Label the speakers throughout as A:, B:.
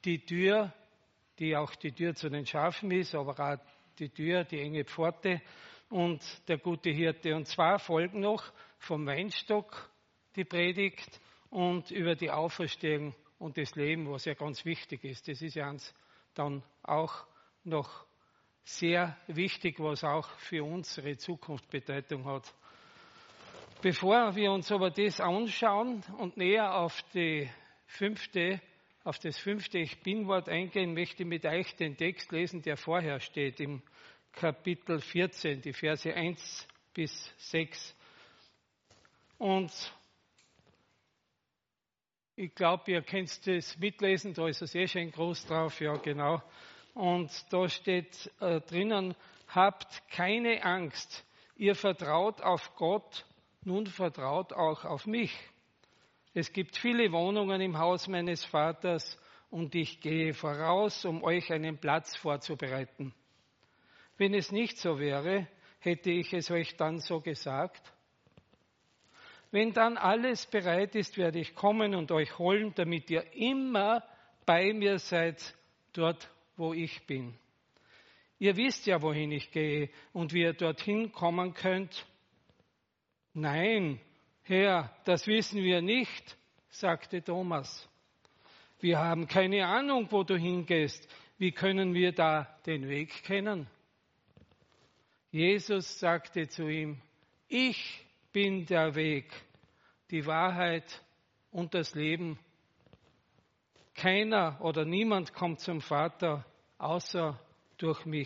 A: die Tür, die auch die Tür zu den Schafen ist, aber auch die Tür, die enge Pforte und der gute Hirte. Und zwar folgen noch vom Weinstock die Predigt und über die Auferstehung und das Leben, was ja ganz wichtig ist. Das ist ja uns dann auch noch sehr wichtig, was auch für unsere Zukunft Bedeutung hat. Bevor wir uns aber das anschauen und näher auf das fünfte Ich Bin-Wort eingehen, möchte ich mit euch den Text lesen, der vorher steht, im Kapitel 14, die Verse 1 bis 6. Und ich glaube, ihr könnt das mitlesen, da ist es schön groß drauf, ja genau. Und da steht drinnen, habt keine Angst, ihr vertraut auf Gott, nun vertraut auch auf mich. Es gibt viele Wohnungen im Haus meines Vaters und ich gehe voraus, um euch einen Platz vorzubereiten. Wenn es nicht so wäre, hätte ich es euch dann so gesagt. Wenn dann alles bereit ist, werde ich kommen und euch holen, damit ihr immer bei mir seid, dort, wo ich bin. Ihr wisst ja, wohin ich gehe und wie ihr dorthin kommen könnt. Nein, Herr, das wissen wir nicht, sagte Thomas. Wir haben keine Ahnung, wo du hingehst. Wie können wir da den Weg kennen? Jesus sagte zu ihm, ich bin der Weg, die Wahrheit und das Leben. Keiner oder niemand kommt zum Vater, außer durch mich.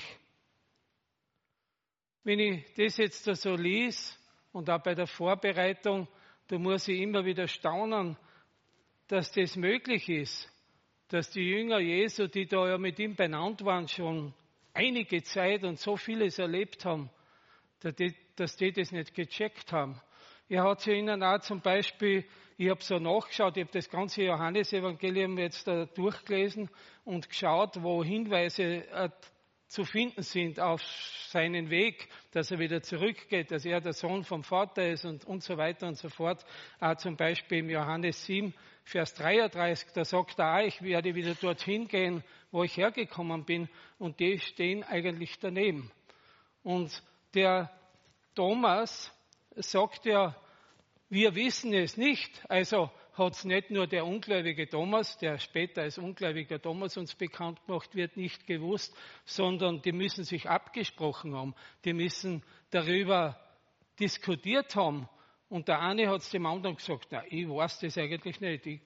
A: Wenn ich das jetzt so lies und auch bei der Vorbereitung, da muss ich immer wieder staunen, dass das möglich ist, dass die Jünger Jesu, die da ja mit ihm beieinander waren, schon einige Zeit und so vieles erlebt haben, dass die das nicht gecheckt haben. Er hat zu ihnen auch zum Beispiel, ich habe so nachgeschaut, ich habe das ganze Johannesevangelium jetzt durchgelesen und geschaut, wo Hinweise zu finden sind auf seinen Weg, dass er wieder zurückgeht, dass er der Sohn vom Vater ist und so weiter und so fort. Auch zum Beispiel im Johannes 7, Vers 33, da sagt er auch, ich werde wieder dorthin gehen, wo ich hergekommen bin. Und die stehen eigentlich daneben. Und der Thomas sagt ja, wir wissen es nicht. Also hat es nicht nur der ungläubige Thomas, der später als ungläubiger Thomas uns bekannt gemacht wird, nicht gewusst, sondern die müssen sich abgesprochen haben. Die müssen darüber diskutiert haben. Und der eine hat es dem anderen gesagt, na, ich weiß das eigentlich nicht.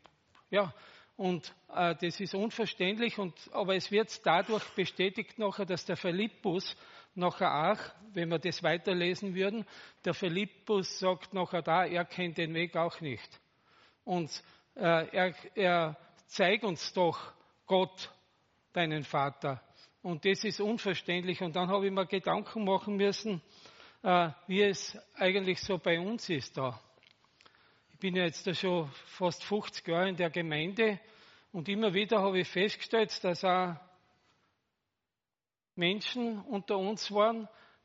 A: Das ist unverständlich, aber es wird dadurch bestätigt nachher, dass der Philippus nachher auch, wenn wir das weiterlesen würden, der Philippus sagt nachher da, er kennt den Weg auch nicht. Und er zeigt uns doch Gott, deinen Vater. Und das ist unverständlich. Und dann habe ich mir Gedanken machen müssen, wie es eigentlich so bei uns ist da. Ich bin ja jetzt da schon fast 50 Jahre in der Gemeinde und immer wieder habe ich festgestellt, dass auch Menschen unter uns waren,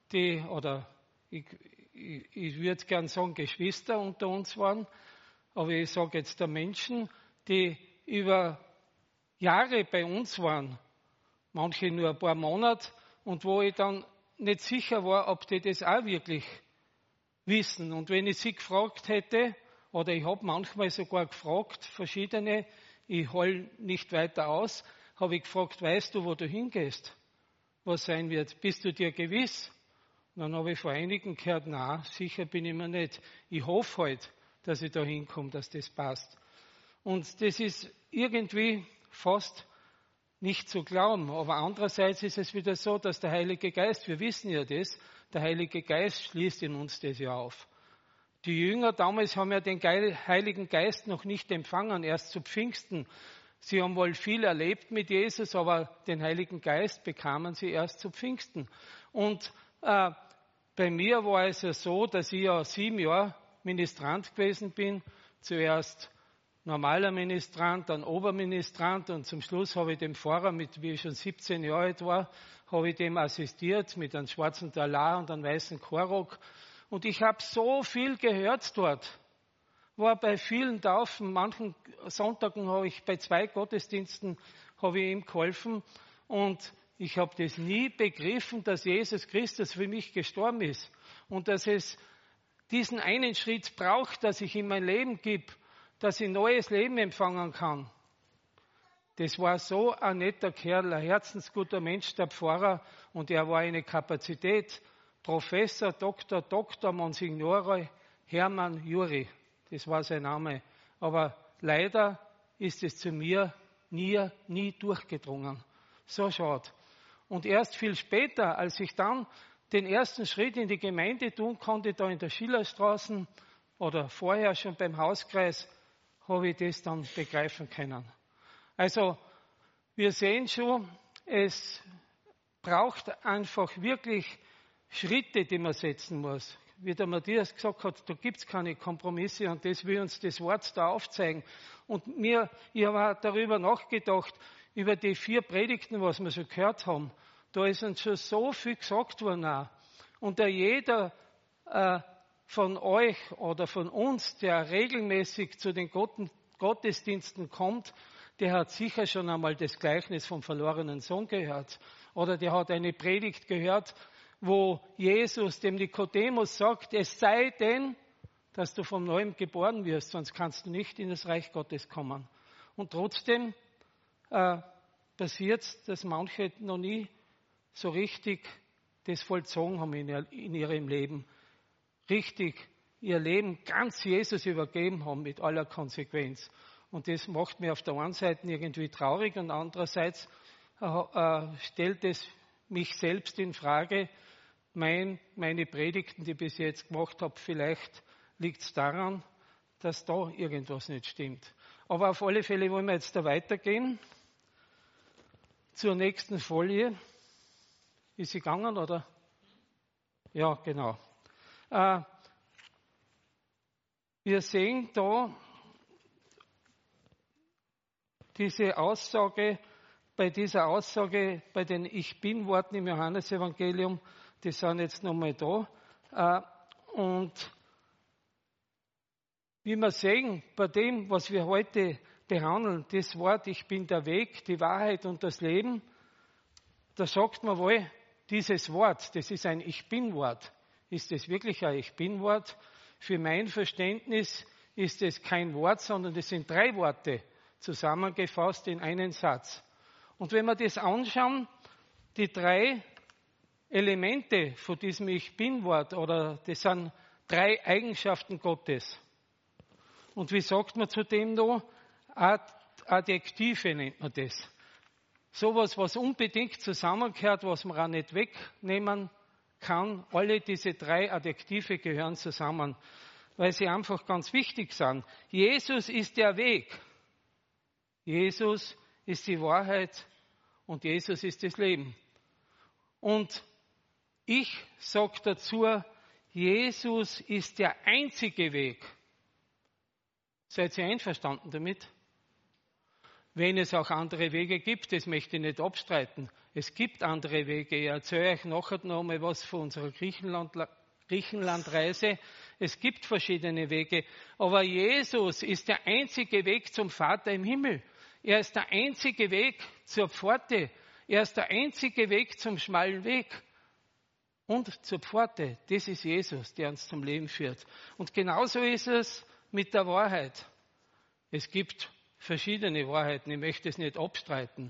A: ich würde gern sagen Geschwister unter uns waren, aber ich sage jetzt der Menschen, die über Jahre bei uns waren, manche nur ein paar Monate, und wo ich dann nicht sicher war, ob die das auch wirklich wissen. Und wenn ich sie gefragt hätte, oder ich habe manchmal sogar gefragt, verschiedene, ich hole nicht weiter aus, habe ich gefragt, weißt du, wo du hingehst? Was sein wird? Bist du dir gewiss? Und dann habe ich vor einigen gehört, na, sicher bin ich mir nicht. Ich hoffe halt, dass ich da hinkomme, dass das passt. Und das ist irgendwie fast nicht zu glauben. Aber andererseits ist es wieder so, dass der Heilige Geist, wir wissen ja das, der Heilige Geist schließt in uns das ja auf. Die Jünger damals haben ja den Heiligen Geist noch nicht empfangen, erst zu Pfingsten. Sie haben wohl viel erlebt mit Jesus, aber den Heiligen Geist bekamen sie erst zu Pfingsten. Und bei mir war es ja so, dass ich ja 7 Jahre Ministrant gewesen bin. Zuerst normaler Ministrant, dann Oberministrant und zum Schluss habe ich dem Pfarrer, wie ich schon 17 Jahre alt war, habe ich dem assistiert mit einem schwarzen Talar und einem weißen Chorrock. Und ich habe so viel gehört dort. War bei vielen Taufen, manchen Sonntagen habe ich bei 2 Gottesdiensten habe ich ihm geholfen und ich habe das nie begriffen, dass Jesus Christus für mich gestorben ist und dass es diesen einen Schritt braucht, dass ich ihm mein Leben gebe, dass ich neues Leben empfangen kann. Das war so ein netter Kerl, ein herzensguter Mensch, der Pfarrer, und er war eine Kapazität. Professor, Dr. Monsignore Hermann Juri, das war sein Name. Aber leider ist es zu mir nie durchgedrungen. So schade. Und erst viel später, als ich dann den ersten Schritt in die Gemeinde tun konnte, da in der Schillerstraße oder vorher schon beim Hauskreis, habe ich das dann begreifen können. Also, wir sehen schon, es braucht einfach wirklich Schritte, die man setzen muss. Wie der Matthias gesagt hat, da gibt es keine Kompromisse und das will uns das Wort da aufzeigen. Und ich habe auch darüber nachgedacht, über die 4 Predigten, was wir schon gehört haben. Da ist uns schon so viel gesagt worden auch. Und jeder von euch oder von uns, der regelmäßig zu den Gottesdiensten kommt, der hat sicher schon einmal das Gleichnis vom verlorenen Sohn gehört. Oder der hat eine Predigt gehört, wo Jesus dem Nikodemus sagt, es sei denn, dass du vom Neuem geboren wirst, sonst kannst du nicht in das Reich Gottes kommen. Und trotzdem passiert es, dass manche noch nie so richtig das vollzogen haben in ihrem Leben. Richtig ihr Leben ganz Jesus übergeben haben mit aller Konsequenz. Und das macht mich auf der einen Seite irgendwie traurig und andererseits stellt es mich selbst in Frage, meine Predigten, die ich bis jetzt gemacht habe, vielleicht liegt es daran, dass da irgendwas nicht stimmt. Aber auf alle Fälle wollen wir jetzt da weitergehen. Zur nächsten Folie. Ist sie gegangen, oder? Ja, genau. Wir sehen da diese Aussage, bei den Ich Bin-Worten im Johannesevangelium, die sind jetzt nochmal da. Und wie wir sehen, bei dem, was wir heute behandeln, das Wort, ich bin der Weg, die Wahrheit und das Leben, da sagt man wohl, dieses Wort, das ist ein Ich Bin-Wort. Ist es wirklich ein Ich Bin-Wort? Für mein Verständnis ist es kein Wort, sondern es sind 3 Worte zusammengefasst in einen Satz. Und wenn wir das anschauen, die 3 Elemente von diesem Ich Bin-Wort, oder das sind 3 Eigenschaften Gottes. Und wie sagt man zu dem da? Adjektive nennt man das. Sowas, was unbedingt zusammengehört, was man auch nicht wegnehmen kann. Alle diese 3 Adjektive gehören zusammen, weil sie einfach ganz wichtig sind. Jesus ist der Weg. Jesus ist die Wahrheit und Jesus ist das Leben. Und ich sage dazu, Jesus ist der einzige Weg. Seid ihr einverstanden damit? Wenn es auch andere Wege gibt, das möchte ich nicht abstreiten. Es gibt andere Wege. Ich erzähle euch nachher noch mal was von unserer Griechenlandreise. Es gibt verschiedene Wege. Aber Jesus ist der einzige Weg zum Vater im Himmel. Er ist der einzige Weg zur Pforte. Er ist der einzige Weg zum schmalen Weg. Und zur Pforte. Das ist Jesus, der uns zum Leben führt. Und genauso ist es mit der Wahrheit. Es gibt verschiedene Wahrheiten, ich möchte es nicht abstreiten.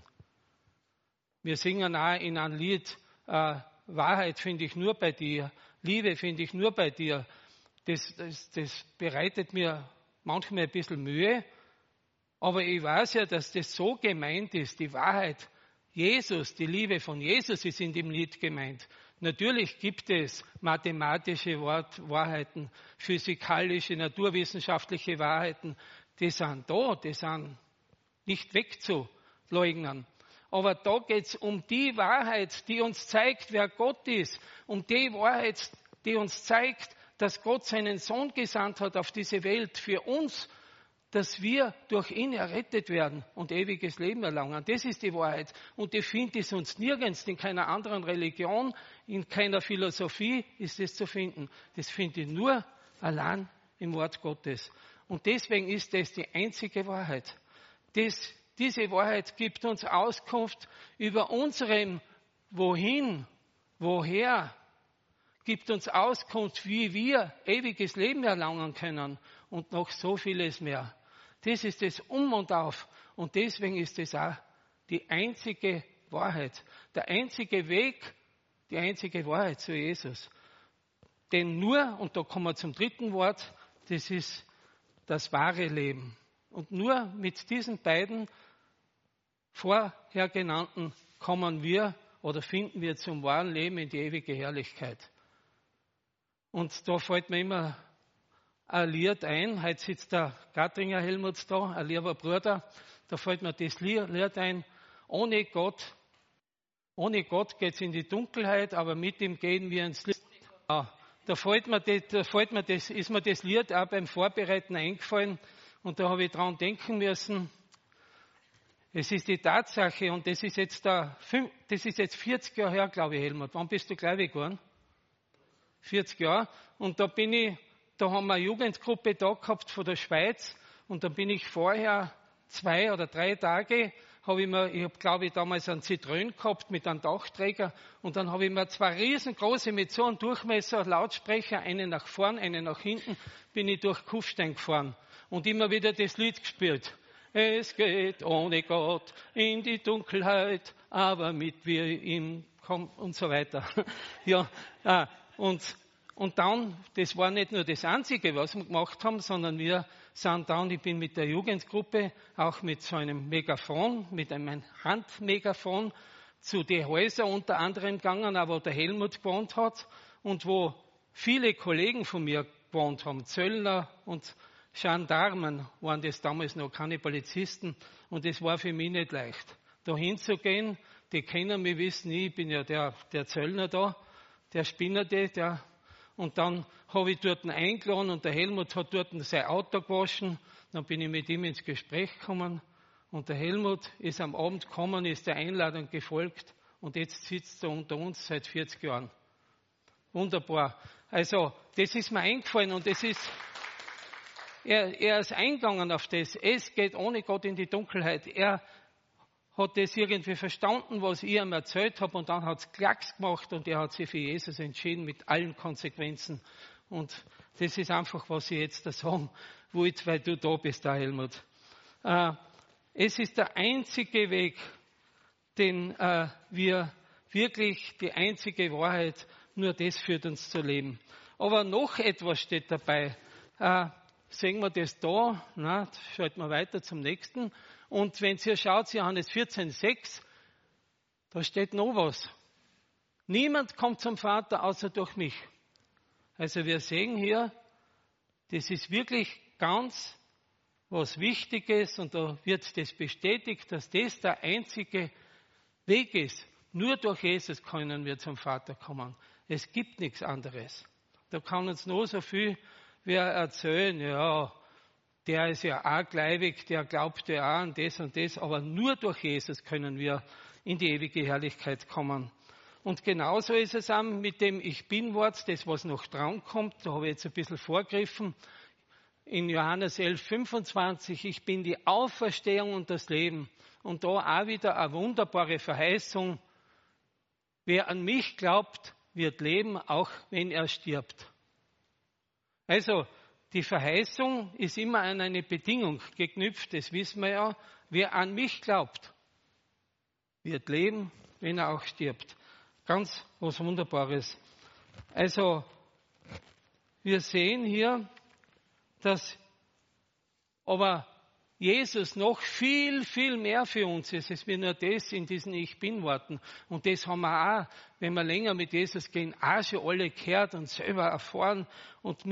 A: Wir singen auch in einem Lied, Wahrheit finde ich nur bei dir, Liebe finde ich nur bei dir. Das bereitet mir manchmal ein bisschen Mühe, aber ich weiß ja, dass das so gemeint ist, die Wahrheit, Jesus, die Liebe von Jesus ist in dem Lied gemeint. Natürlich gibt es mathematische Wahrheiten, physikalische, naturwissenschaftliche Wahrheiten, die sind da, die sind nicht wegzuleugnen. Aber da geht es um die Wahrheit, die uns zeigt, wer Gott ist. Um die Wahrheit, die uns zeigt, dass Gott seinen Sohn gesandt hat auf diese Welt für uns, dass wir durch ihn errettet werden und ewiges Leben erlangen. Das ist die Wahrheit. Und die findet es uns nirgends, in keiner anderen Religion, in keiner Philosophie ist es zu finden. Das finde ich nur allein im Wort Gottes. Und deswegen ist das die einzige Wahrheit. Das Diese Wahrheit gibt uns Auskunft über unserem Wohin, woher, gibt uns Auskunft, wie wir ewiges Leben erlangen können und noch so vieles mehr. Das ist das und Auf. Und deswegen ist es auch die einzige Wahrheit, der einzige Weg, die einzige Wahrheit zu Jesus. Denn nur, und da kommen wir zum dritten Wort, das ist das wahre Leben. Und nur mit diesen beiden vorher genannten kommen wir oder finden wir zum wahren Leben in die ewige Herrlichkeit. Und da fällt mir immer ein Lied ein. Heute sitzt der Gattinger Helmut da, ein lieber Bruder. Da fällt mir das Lied ein. Ohne Gott geht's in die Dunkelheit, aber mit ihm gehen wir ins Licht. Ja, ist mir das Lied auch beim Vorbereiten eingefallen. Und da habe ich dran denken müssen. Es ist die Tatsache, und das ist jetzt 40 Jahre her, glaube ich, Helmut. Wann bist du gläubig geworden? 40 Jahre. Und da haben wir eine Jugendgruppe da gehabt von der Schweiz. Und da bin ich vorher 2 oder 3 Tage, ich habe, glaube ich, damals einen Citroën gehabt mit einem Dachträger. Und dann habe ich mir 2 riesengroße mit so einem Durchmesser Lautsprecher, einen nach vorn, einen nach hinten, bin ich durch Kufstein gefahren. Und immer wieder das Lied gespielt. Es geht ohne Gott in die Dunkelheit, aber mit wir ihm kommen und so weiter. Ja, und dann, das war nicht nur das Einzige, was wir gemacht haben, sondern wir sind dann, ich bin mit der Jugendgruppe auch mit so einem Megafon, mit einem Handmegafon zu den Häusern unter anderem gegangen, wo der Helmut gewohnt hat und wo viele Kollegen von mir gewohnt haben, Zöllner und Gendarmen waren das damals noch, keine Polizisten, und es war für mich nicht leicht, da hinzugehen. Die kennen mich, wissen, ich bin ja der Zöllner da, der Spinner, und dann habe ich dort eingeladen und der Helmut hat dort sein Auto gewaschen. Dann bin ich mit ihm ins Gespräch gekommen und der Helmut ist am Abend gekommen, ist der Einladung gefolgt und jetzt sitzt er unter uns seit 40 Jahren. Wunderbar. Also, das ist mir eingefallen und das ist... Er ist eingegangen auf das. Es geht ohne Gott in die Dunkelheit. Er hat das irgendwie verstanden, was ich ihm erzählt habe, und dann hat es Klacks gemacht und er hat sich für Jesus entschieden mit allen Konsequenzen. Und das ist einfach, was ich jetzt da sagen wollte, weil du da bist, da Helmut. Es ist der einzige Weg, den wir wirklich, die einzige Wahrheit, nur das führt uns zu leben. Aber noch etwas steht dabei. Sehen wir das da? Na, schalten wir weiter zum nächsten. Und wenn ihr schaut, Johannes 14,6, da steht noch was. Niemand kommt zum Vater außer durch mich. Also wir sehen hier, das ist wirklich ganz was Wichtiges und da wird das bestätigt, dass das der einzige Weg ist. Nur durch Jesus können wir zum Vater kommen. Es gibt nichts anderes. Da kann uns nur so viel wer erzählen, ja, der ist ja auch gläubig, der glaubt ja auch an das und das, aber nur durch Jesus können wir in die ewige Herrlichkeit kommen. Und genauso ist es auch mit dem Ich Bin-Wort, das was noch dran kommt, da habe ich jetzt ein bisschen vorgegriffen, in Johannes 11,25, ich bin die Auferstehung und das Leben. Und da auch wieder eine wunderbare Verheißung, wer an mich glaubt, wird leben, auch wenn er stirbt. Also, die Verheißung ist immer an eine Bedingung geknüpft, das wissen wir ja. Wer an mich glaubt, wird leben, wenn er auch stirbt. Ganz was Wunderbares. Also, wir sehen hier, dass aber Jesus noch viel, viel mehr für uns ist. Es wird nur das in diesen Ich Bin-Worten. Und das haben wir auch, wenn wir länger mit Jesus gehen, auch schon alle gehört und selber erfahren und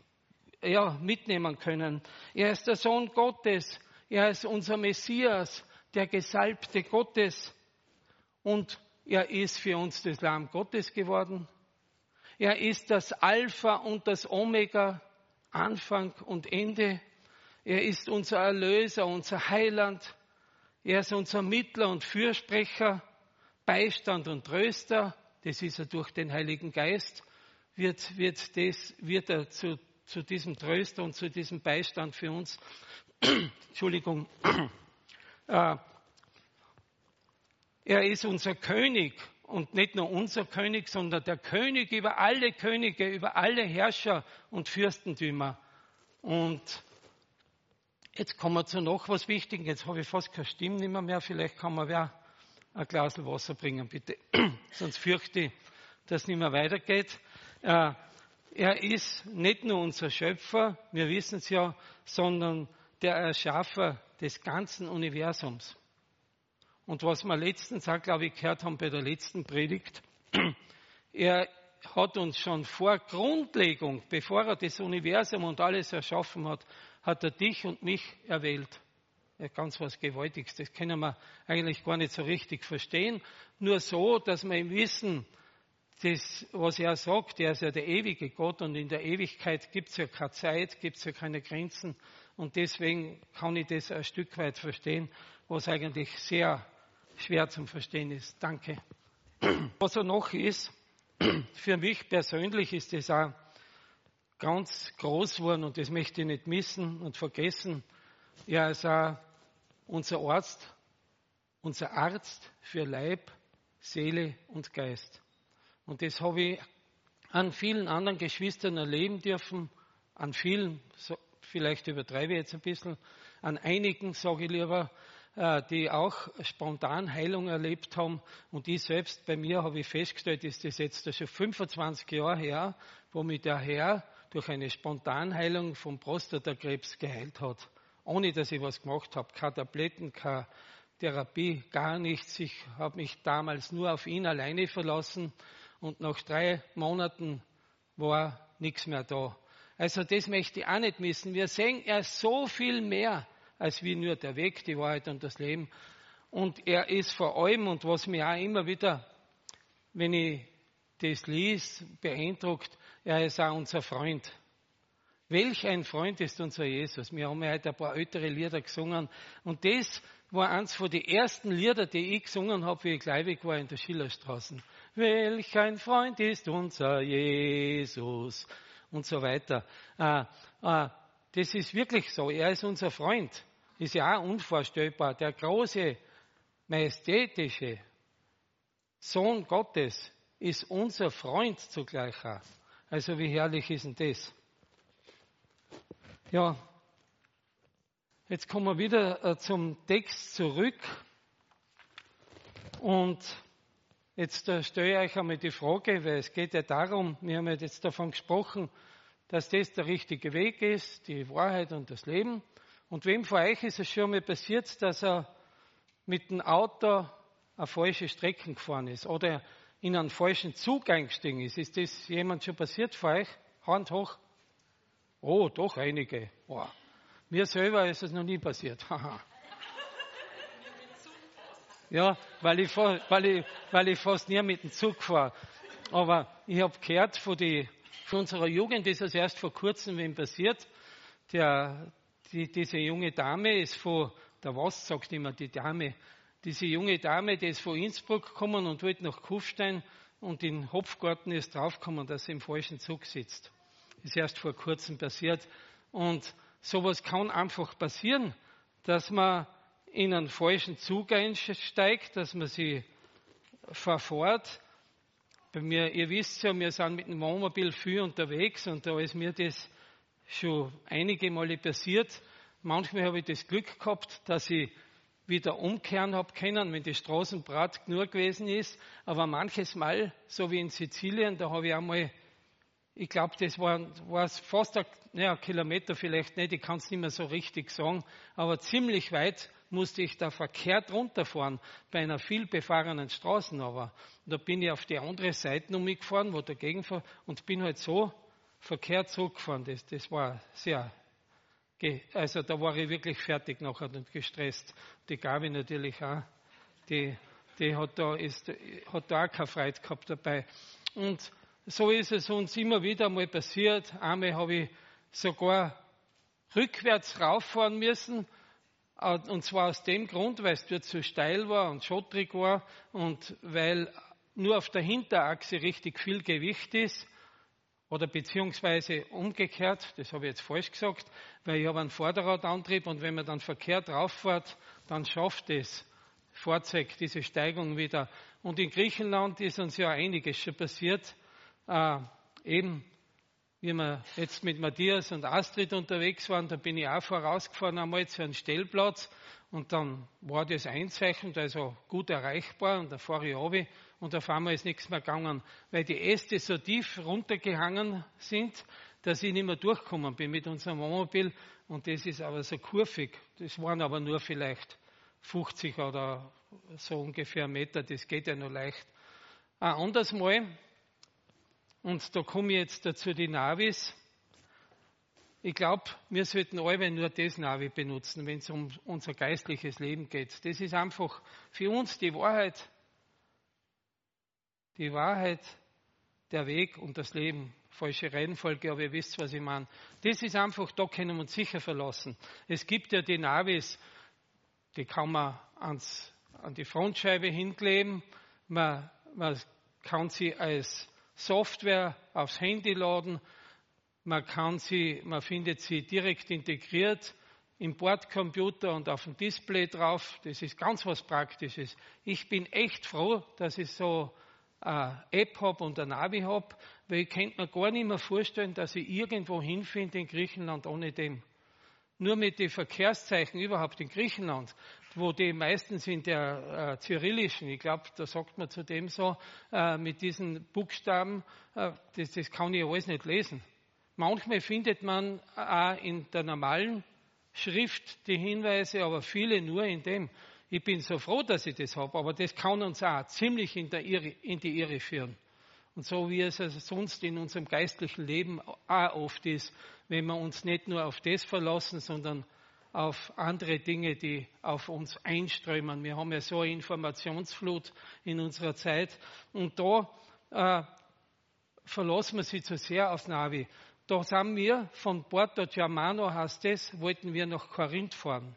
A: mitnehmen können. Er ist der Sohn Gottes. Er ist unser Messias, der Gesalbte Gottes. Und er ist für uns das Lamm Gottes geworden. Er ist das Alpha und das Omega, Anfang und Ende. Er ist unser Erlöser, unser Heiland. Er ist unser Mittler und Fürsprecher, Beistand und Tröster. Das ist er durch den Heiligen Geist. Wird er zu diesem Tröster und zu diesem Beistand für uns. Entschuldigung. Er ist unser König und nicht nur unser König, sondern der König über alle Könige, über alle Herrscher und Fürstentümer. Und jetzt kommen wir zu noch was Wichtigem. Jetzt habe ich fast keine Stimme mehr. Vielleicht kann mir wer ein Glas Wasser bringen, bitte. Sonst fürchte ich, dass es nicht mehr weitergeht. Er ist nicht nur unser Schöpfer, wir wissen es ja, sondern der Erschaffer des ganzen Universums. Und was wir letztens auch, glaube ich, gehört haben bei der letzten Predigt, er hat uns schon vor Grundlegung, bevor er das Universum und alles erschaffen hat, hat er dich und mich erwählt. Ja, ganz was Gewaltiges, das können wir eigentlich gar nicht so richtig verstehen. Nur so, dass wir im Wissen, das, was er sagt, er ist ja der ewige Gott und in der Ewigkeit gibt es ja keine Zeit, gibt es ja keine Grenzen. Und deswegen kann ich das ein Stück weit verstehen, was eigentlich sehr schwer zum Verstehen ist. Danke. Was er noch ist, für mich persönlich ist das auch ganz groß geworden und das möchte ich nicht missen und vergessen. Er ist auch unser Arzt für Leib, Seele und Geist. Und das habe ich an vielen anderen Geschwistern erleben dürfen, an vielen, vielleicht übertreibe ich jetzt ein bisschen, an einigen, sage ich lieber, die auch spontan Heilung erlebt haben. Und ich selbst, bei mir habe ich festgestellt, ist das jetzt schon 25 Jahre her, wo mich der Herr durch eine Spontanheilung vom Prostatakrebs geheilt hat. Ohne, dass ich was gemacht habe. Keine Tabletten, keine Therapie, gar nichts. Ich habe mich damals nur auf ihn alleine verlassen. Und nach 3 Monaten war nichts mehr da. Also das möchte ich auch nicht missen. Wir sehen er so viel mehr als wie nur der Weg, die Wahrheit und das Leben. Und er ist vor allem, und was mich auch immer wieder, wenn ich das lies, beeindruckt, er ist auch unser Freund. Welch ein Freund ist unser Jesus. Wir haben ja heute ein paar ältere Lieder gesungen. Und das war eins von den ersten Lieder, die ich gesungen habe, wie ich gläubig war in der Schillerstraße. Welch ein Freund ist unser Jesus. Und so weiter. Das ist wirklich so. Er ist unser Freund. Ist ja auch unvorstellbar. Der große, majestätische Sohn Gottes ist unser Freund zugleich auch. Also wie herrlich ist denn das? Ja, jetzt kommen wir wieder zum Text zurück. Und jetzt stelle ich euch einmal die Frage, weil es geht ja darum, wir haben ja jetzt davon gesprochen, dass das der richtige Weg ist, die Wahrheit und das Leben. Und wem von euch ist es schon einmal passiert, dass er mit dem Auto eine falsche Strecke gefahren ist oder in einen falschen Zug eingestiegen ist? Ist das jemand schon passiert von euch? Hand hoch. Oh, doch einige. Oh. Mir selber ist es noch nie passiert. Ja, weil ich fast nie mit dem Zug fahre. Aber ich habe gehört von unserer Jugend, ist es erst vor kurzem wem passiert. Diese junge Dame ist der was sagt immer die Dame, diese junge Dame, die ist von Innsbruck gekommen und wollte nach Kufstein und in Hopfgarten ist draufgekommen, dass sie im falschen Zug sitzt. Ist erst vor kurzem passiert. Und sowas kann einfach passieren, dass man in einen falschen Zug einsteigt, dass man sie verfährt. Bei mir, ihr wisst ja, wir sind mit dem Wohnmobil viel unterwegs und da ist mir das schon einige Male passiert. Manchmal habe ich das Glück gehabt, dass ich wieder umkehren habe können, wenn die Straßen breit genug gewesen ist. Aber manches Mal, so wie in Sizilien, da habe ich einmal, ich glaube, das war fast ein Kilometer vielleicht nicht, ich kann es nicht mehr so richtig sagen, aber ziemlich weit musste ich da verkehrt runterfahren bei einer viel befahrenen Straße. Aber da bin ich auf die andere Seite umgefahren, wo dagegen war, und bin halt so verkehrt zurückgefahren. Das war sehr, also da war ich wirklich fertig nachher und gestresst. Die Gabi natürlich auch, die hat da auch keine Freude gehabt dabei. Und so ist es uns immer wieder mal passiert. Einmal habe ich sogar rückwärts rauffahren müssen, und zwar aus dem Grund, weil es dort zu steil war und schottrig war und weil nur auf der Hinterachse richtig viel Gewicht ist. Oder beziehungsweise umgekehrt, das habe ich jetzt falsch gesagt, weil ich habe einen Vorderradantrieb und wenn man dann verkehrt rauffährt, dann schafft das Fahrzeug diese Steigung wieder. Und in Griechenland ist uns ja einiges schon passiert. Eben, wie wir jetzt mit Matthias und Astrid unterwegs waren, da bin ich auch vorausgefahren einmal zu einem Stellplatz und dann war das einzeichnet, also gut erreichbar und da fahre ich runter und auf einmal ist nichts mehr gegangen, weil die Äste so tief runtergehangen sind, dass ich nicht mehr durchgekommen bin mit unserem Wohnmobil und das ist aber so kurvig. Das waren aber nur vielleicht 50 oder so ungefähr Meter, das geht ja nur leicht. Ein anderes Mal, und da komme ich jetzt dazu die Navis. Ich glaube, wir sollten alle nur das Navi benutzen, wenn es um unser geistliches Leben geht. Das ist einfach für uns die Wahrheit, der Weg und das Leben. Falsche Reihenfolge, aber ihr wisst, was ich meine. Das ist einfach, da können wir uns sicher verlassen. Es gibt ja die Navis, die kann man an die Frontscheibe hinkleben. Man kann sie als Software aufs Handy laden. Man findet sie direkt integriert im Bordcomputer und auf dem Display drauf. Das ist ganz was Praktisches. Ich bin echt froh, dass ich so eine App habe und ein Navi habe, weil ich könnte mir gar nicht mehr vorstellen, dass ich irgendwo hinfinde in Griechenland ohne dem. Nur mit den Verkehrszeichen überhaupt in Griechenland, wo die meistens in der Kyrillischen, ich glaube, da sagt man zu dem so, mit diesen Buchstaben, das kann ich alles nicht lesen. Manchmal findet man auch in der normalen Schrift die Hinweise, aber viele nur in dem. Ich bin so froh, dass ich das habe, aber das kann uns auch ziemlich in die Irre führen. Und so wie es also sonst in unserem geistlichen Leben auch oft ist, wenn wir uns nicht nur auf das verlassen, sondern auf andere Dinge, die auf uns einströmen. Wir haben ja so eine Informationsflut in unserer Zeit und da verlassen wir sich zu sehr auf Navi. Da sind wir von Porto Germano, heißt das, wollten wir nach Korinth fahren.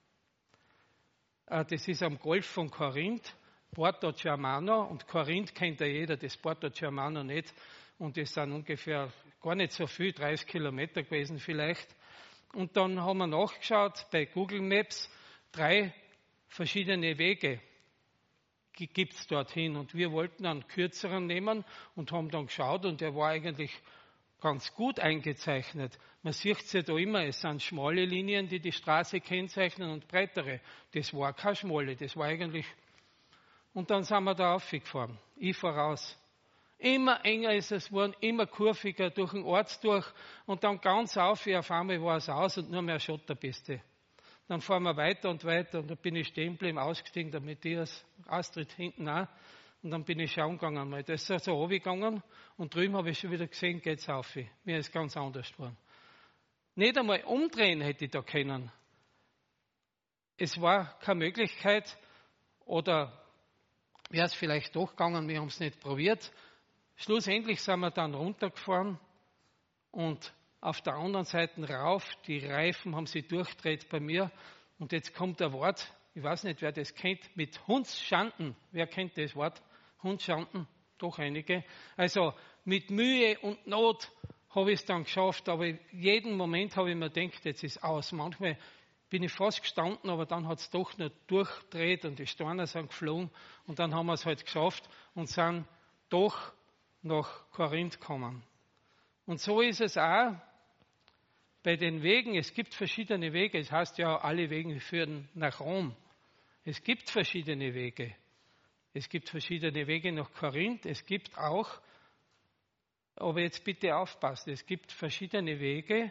A: Das ist am Golf von Korinth, Porto Germano, und Korinth kennt ja jeder, das Porto Germano nicht. Und das sind ungefähr gar nicht so viel, 30 Kilometer gewesen vielleicht. Und dann haben wir nachgeschaut bei Google Maps, 3 verschiedene Wege gibt es dorthin. Und wir wollten einen kürzeren nehmen und haben dann geschaut und der war eigentlich ganz gut eingezeichnet. Man sieht es ja da immer, es sind schmale Linien, die die Straße kennzeichnen und breitere. Das war keine schmale, das war eigentlich... Und dann sind wir da aufgefahren, ich voraus. Immer enger ist es geworden, immer kurviger durch den Ort durch und dann ganz auf einmal war es aus und nur mehr Schotterpiste. Dann fahren wir weiter und weiter und dann bin ich stehen geblieben, ausgestiegen, der Matthias, Astrid hinten auch. Und dann bin ich schauen gegangen, weil das ist so runtergegangen und drüben habe ich schon wieder gesehen, geht's auf. Mir ist ganz anders geworden. Nicht einmal umdrehen hätte ich da können. Es war keine Möglichkeit oder wäre es vielleicht doch gegangen, wir haben es nicht probiert. Schlussendlich sind wir dann runtergefahren und auf der anderen Seite rauf, die Reifen haben sich durchdreht bei mir und jetzt kommt ein Wort, ich weiß nicht, wer das kennt, mit Hundsschanden. Wer kennt das Wort? Hundsschanden? Doch einige. Also mit Mühe und Not habe ich es dann geschafft, aber jeden Moment habe ich mir gedacht, jetzt ist aus. Manchmal bin ich fast gestanden, aber dann hat es doch noch durchdreht und die Steine sind geflogen und dann haben wir es halt geschafft und sind doch nach Korinth gekommen. Und so ist es auch bei den Wegen. Es gibt verschiedene Wege. Es heißt ja, alle Wege führen nach Rom. Es gibt verschiedene Wege. Es gibt verschiedene Wege nach Korinth. Es gibt auch, aber jetzt bitte aufpassen, es gibt verschiedene Wege,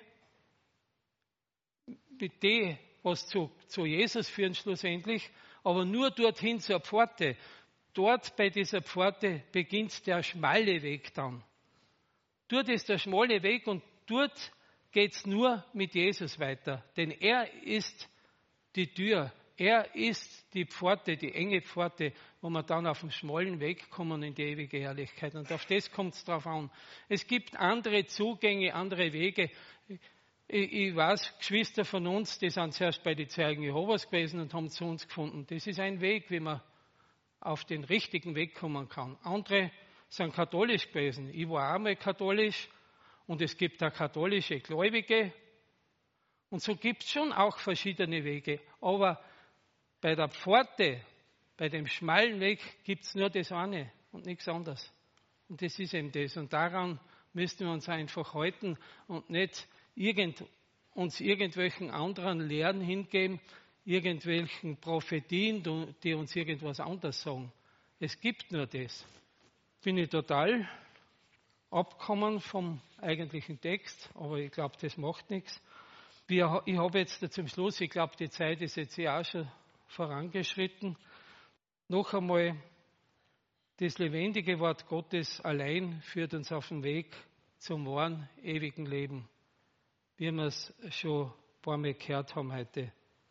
A: mit denen, was zu Jesus führen schlussendlich, aber nur dorthin zur Pforte. Dort bei dieser Pforte beginnt der schmale Weg dann. Dort ist der schmale Weg und dort geht's nur mit Jesus weiter. Denn er ist die Tür. Er ist die Pforte, die enge Pforte, wo wir dann auf dem schmalen Weg kommen in die ewige Herrlichkeit. Und auf das kommt es drauf an. Es gibt andere Zugänge, andere Wege. Ich weiß, Geschwister von uns, die sind zuerst bei den Zeugen Jehovas gewesen und haben zu uns gefunden. Das ist ein Weg, wie man auf den richtigen Weg kommen kann. Andere sind katholisch gewesen. Ich war auch einmal katholisch und es gibt auch katholische Gläubige. Und so gibt es schon auch verschiedene Wege. Aber Bei der Pforte, bei dem schmalen Weg gibt es nur das eine und nichts anderes. Und das ist eben das. Und daran müssen wir uns einfach halten und nicht uns irgendwelchen anderen Lehren hingeben, irgendwelchen Prophetien, die uns irgendwas anderes sagen. Es gibt nur das. Bin ich total abgekommen vom eigentlichen Text, aber ich glaube, das macht nichts. Ich habe jetzt zum Schluss, ich glaube, die Zeit ist jetzt auch schon vorangeschritten, noch einmal, das lebendige Wort Gottes allein führt uns auf den Weg zum wahren, ewigen Leben, wie wir es schon ein paar Mal gehört haben heute.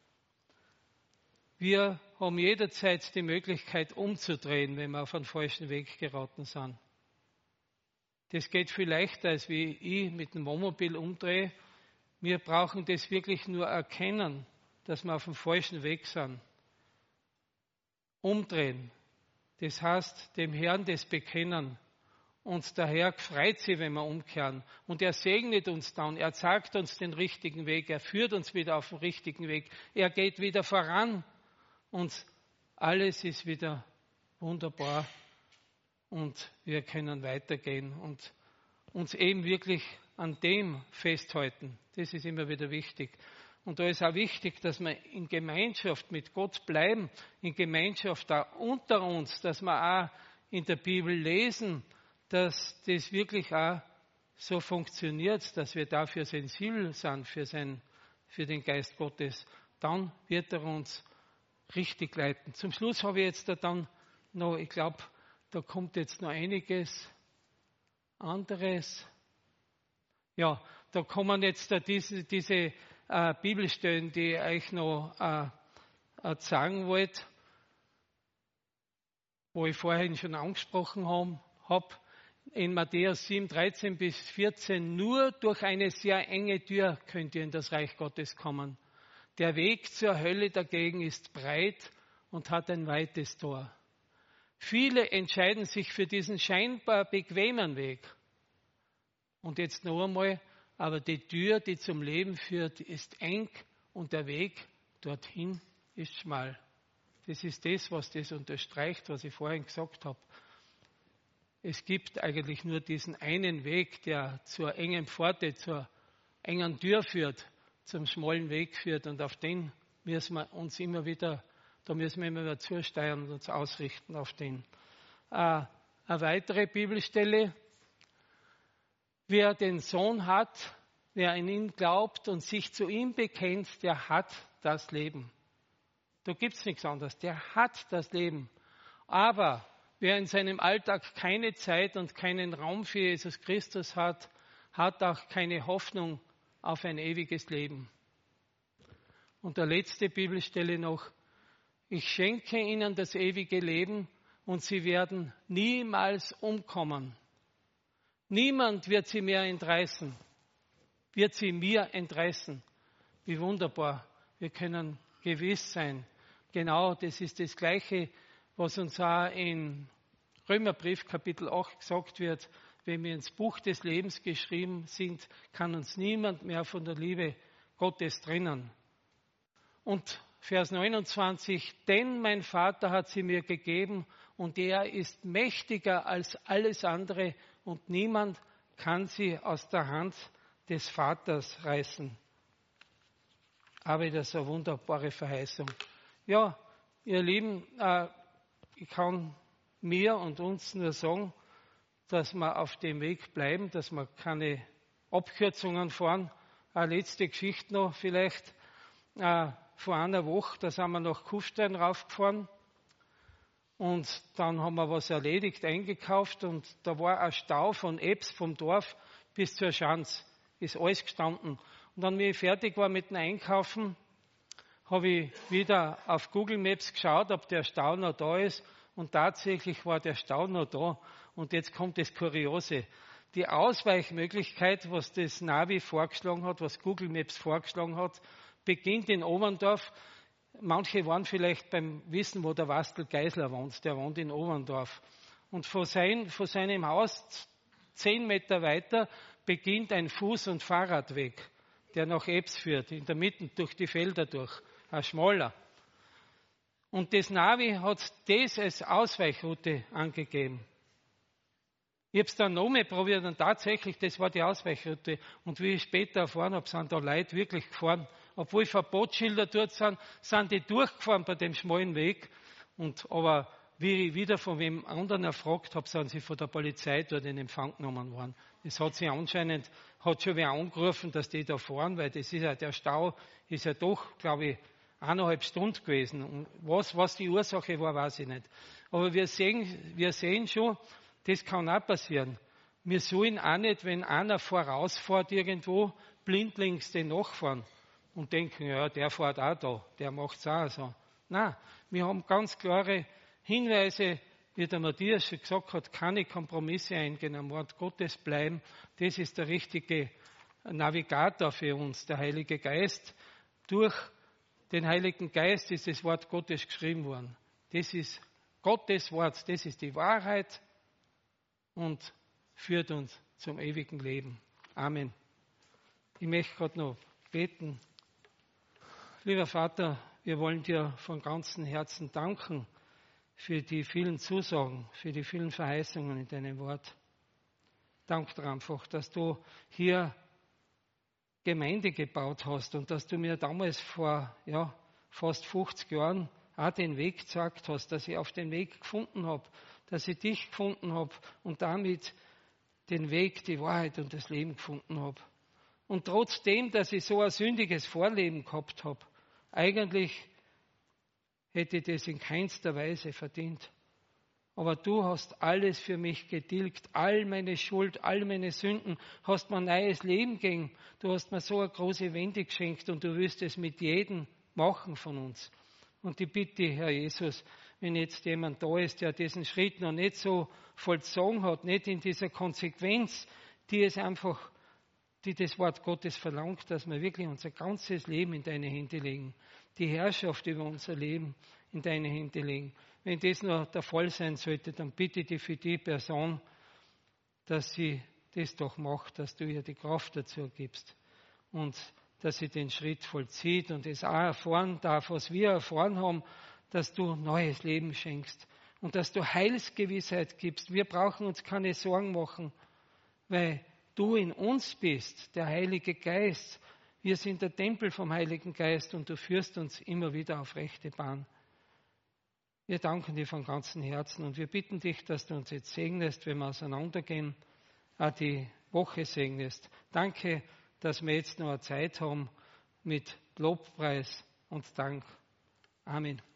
A: Wir haben jederzeit die Möglichkeit umzudrehen, wenn wir auf einen falschen Weg geraten sind. Das geht viel leichter, als wie ich mit dem Wohnmobil umdrehe. Wir brauchen das wirklich nur erkennen, dass wir auf dem falschen Weg sind. Umdrehen. Das heißt, dem Herrn das bekennen. Und der Herr freut sich, wenn wir umkehren. Und er segnet uns dann. Er zeigt uns den richtigen Weg. Er führt uns wieder auf den richtigen Weg. Er geht wieder voran. Und alles ist wieder wunderbar. Und wir können weitergehen und uns eben wirklich an dem festhalten. Das ist immer wieder wichtig. Und da ist auch wichtig, dass wir in Gemeinschaft mit Gott bleiben, in Gemeinschaft auch unter uns, dass wir auch in der Bibel lesen, dass das wirklich auch so funktioniert, dass wir dafür sensibel sind für den Geist Gottes. Dann wird er uns richtig leiten. Zum Schluss habe ich jetzt dann noch, ich glaube, da kommt jetzt noch einiges anderes. Ja, da kommen jetzt diese Bibelstellen, die ich euch noch sagen wollte, wo ich vorhin schon angesprochen habe. In Matthäus 7, 13 bis 14, nur durch eine sehr enge Tür könnt ihr in das Reich Gottes kommen. Der Weg zur Hölle dagegen ist breit und hat ein weites Tor. Viele entscheiden sich für diesen scheinbar bequemen Weg. Und jetzt noch einmal, aber die Tür, die zum Leben führt, ist eng und der Weg dorthin ist schmal. Das ist das, was das unterstreicht, was ich vorhin gesagt habe. Es gibt eigentlich nur diesen einen Weg, der zur engen Pforte, zur engen Tür führt, zum schmalen Weg führt. Und auf den müssen wir uns immer wieder zusteuern und uns ausrichten auf den. Eine weitere Bibelstelle. Wer den Sohn hat, wer an ihn glaubt und sich zu ihm bekennt, der hat das Leben. Da gibt es nichts anderes. Der hat das Leben. Aber wer in seinem Alltag keine Zeit und keinen Raum für Jesus Christus hat, hat auch keine Hoffnung auf ein ewiges Leben. Und der letzte Bibelstelle noch. Ich schenke ihnen das ewige Leben und sie werden niemals umkommen. Niemand wird sie mir entreißen. Wie wunderbar. Wir können gewiss sein. Genau, das ist das Gleiche, was uns auch in Römerbrief Kapitel 8 gesagt wird. Wenn wir ins Buch des Lebens geschrieben sind, kann uns niemand mehr von der Liebe Gottes trennen. Und Vers 29, denn mein Vater hat sie mir gegeben und er ist mächtiger als alles andere und niemand kann sie aus der Hand des Vaters reißen. Aber das ist eine wunderbare Verheißung. Ja, ihr Lieben, ich kann mir und uns nur sagen, dass wir auf dem Weg bleiben, dass wir keine Abkürzungen fahren. Eine letzte Geschichte noch vielleicht. Vor einer Woche, da sind wir nach Kufstein raufgefahren und dann haben wir was erledigt, eingekauft und da war ein Stau von Ebbs vom Dorf bis zur Schanz, ist alles gestanden. Und dann, wie ich fertig war mit dem Einkaufen, habe ich wieder auf Google Maps geschaut, ob der Stau noch da ist und tatsächlich war der Stau noch da. Und jetzt kommt das Kuriose. Die Ausweichmöglichkeit, was das Navi vorgeschlagen hat, was Google Maps vorgeschlagen hat, beginnt in Oberndorf. Manche waren vielleicht beim Wissen, wo der Wastel Geisler wohnt. Der wohnt in Oberndorf. Und vor seinem Haus 10 Meter weiter beginnt ein Fuß- und Fahrradweg, der nach Ebbs führt, in der Mitte durch die Felder durch. Ein schmaler. Und das Navi hat das als Ausweichroute angegeben. Ich habe es dann nochmal probiert und tatsächlich, das war die Ausweichroute. Und wie ich später erfahren habe, sind da Leute wirklich gefahren. Obwohl Verbotsschilder dort sind die durchgefahren bei dem schmalen Weg. Aber wie ich wieder von wem anderen erfragt habe, sind sie von der Polizei dort in Empfang genommen worden. Es hat sich anscheinend, hat schon wer angerufen, dass die da fahren, weil das ist ja, der Stau ist ja doch, glaube ich, 1,5 Stunden gewesen. Und was die Ursache war, weiß ich nicht. Aber wir sehen schon, das kann auch passieren. Wir sollen auch nicht, wenn einer vorausfährt irgendwo, blindlings den nachfahren und denken, ja, der fährt auch da, der macht es auch so. Nein, wir haben ganz klare Hinweise, wie der Matthias schon gesagt hat, keine Kompromisse eingehen, am Wort Gottes bleiben. Das ist der richtige Navigator für uns, der Heilige Geist. Durch den Heiligen Geist ist das Wort Gottes geschrieben worden. Das ist Gottes Wort, das ist die Wahrheit und führt uns zum ewigen Leben. Amen. Ich möchte gerade noch beten. Lieber Vater, wir wollen dir von ganzem Herzen danken für die vielen Zusagen, für die vielen Verheißungen in deinem Wort. Danke dir einfach, dass du hier Gemeinde gebaut hast und dass du mir damals vor fast 50 Jahren auch den Weg gezeigt hast, dass ich auf den Weg gefunden habe, dass ich dich gefunden habe und damit den Weg, die Wahrheit und das Leben gefunden habe. Und trotzdem, dass ich so ein sündiges Vorleben gehabt habe, eigentlich hätte ich das in keinster Weise verdient. Aber du hast alles für mich getilgt, all meine Schuld, all meine Sünden, hast mir ein neues Leben gegeben. Du hast mir so eine große Wende geschenkt und du willst es mit jedem machen von uns. Und ich bitte, Herr Jesus, wenn jetzt jemand da ist, der diesen Schritt noch nicht so vollzogen hat, nicht in dieser Konsequenz, die das Wort Gottes verlangt, dass wir wirklich unser ganzes Leben in deine Hände legen, die Herrschaft über unser Leben in deine Hände legen. Wenn das noch der Fall sein sollte, dann bitte ich dich für die Person, dass sie das doch macht, dass du ihr die Kraft dazu gibst und dass sie den Schritt vollzieht und es auch erfahren darf, was wir erfahren haben, dass du neues Leben schenkst und dass du Heilsgewissheit gibst. Wir brauchen uns keine Sorgen machen, weil du in uns bist, der Heilige Geist. Wir sind der Tempel vom Heiligen Geist und du führst uns immer wieder auf rechte Bahn. Wir danken dir von ganzem Herzen und wir bitten dich, dass du uns jetzt segnest, wenn wir auseinandergehen, auch die Woche segnest. Danke, dass wir jetzt noch eine Zeit haben mit Lobpreis und Dank. Amen.